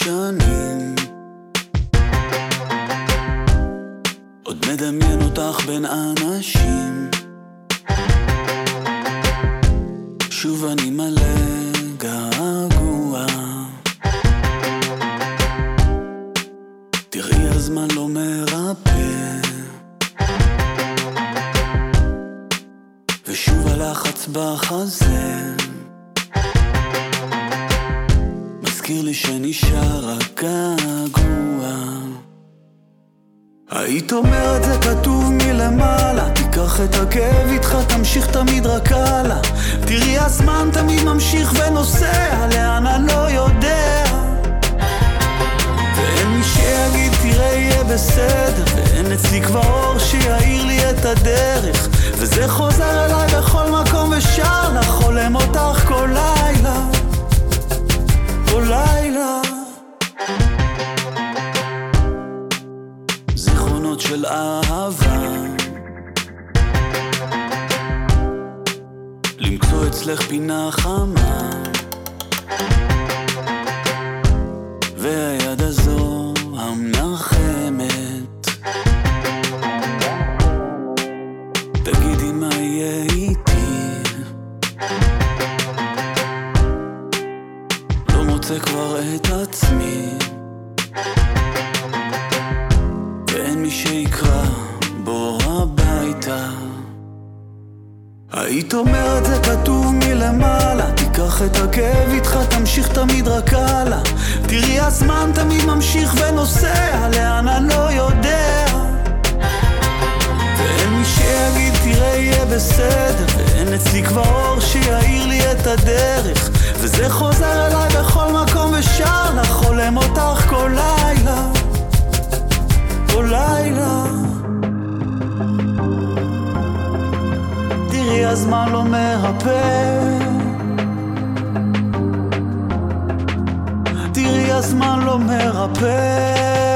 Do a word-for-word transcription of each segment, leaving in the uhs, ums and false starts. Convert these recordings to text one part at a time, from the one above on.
שנים עוד מדמיין אותך בין אנשים, שוב אני מלא געגוע. תראי הזמן לא מרפא, ושוב הלחץ בחזה מזכיר לי שנשאר הגעגוע. היית אומרת זה כתוב מלמעלה, תיקח את הכאב איתך, תמשיך תמיד רק הלאה. תראי הזמן תמיד ממשיך ונוסע, לאן אני לא יודע, ואין מי שיגיד תראה יהיה בסדר, ואין אצלי כבר אור שיעיר לי את הדרך, וזה חוזר אליי בכל מקום ושר לך, חולם אותך כל לילה כל לילה. זיכרונות של אהבה, למצוא אצלך פינה חמה, והיד הזו המנחמת, תגידי מה יהיה איתי, לא מוצא כבר את עצמי, ואין מי שיקרא בו הביתה. היית אומרת זה כתוב מלמעלה, תיקח את הכאב איתך, תמשיך תמיד רק הלאה. תראי הזמן תמיד ממשיך ונוסע, לאן אני לא יודע, ואין מי שיגיד תראה יהיה בסדר, ואין אצלי כבר אור שיעיר לי את הדרך, וזה חוזר אליי בכל מקום ושר לך, חולם אותך כל לילה כל לילה. תראי הזמן לא מרפא, תראי הזמן לא מרפא.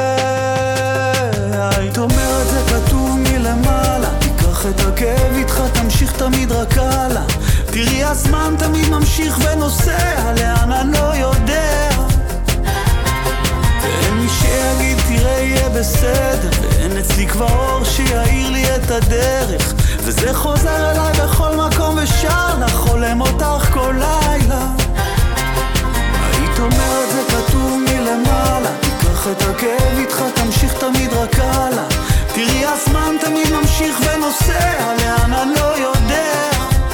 היית אומרת זה כתוב מלמעלה, תיקח את הכאב איתך, תמשיך תמיד רק הלאה. תראי הזמן תמיד ממשיך ונוסע, לאן אני לא יודע, ואין מי שיגיד תראה יהיה בסדר, ואין אצלי כבר אור שיעיר לי את הדרך, וזה חוזר אליי בכל מקום ושר לך, חולם אותך כל לילה. היית אומרת זה כתוב מלמעלה, תיקח את הכאב איתך, תמשיך תמיד רק הלאה. תראי הזמן תמיד ממשיך ונוסע, לאן אני לא יודע,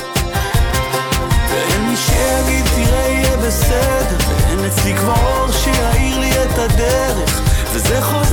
ואין מי שיגיד תראה יהיה בסדר, ואין אצלי כבר אור שיעיר לי את הדרך, וזה חוזר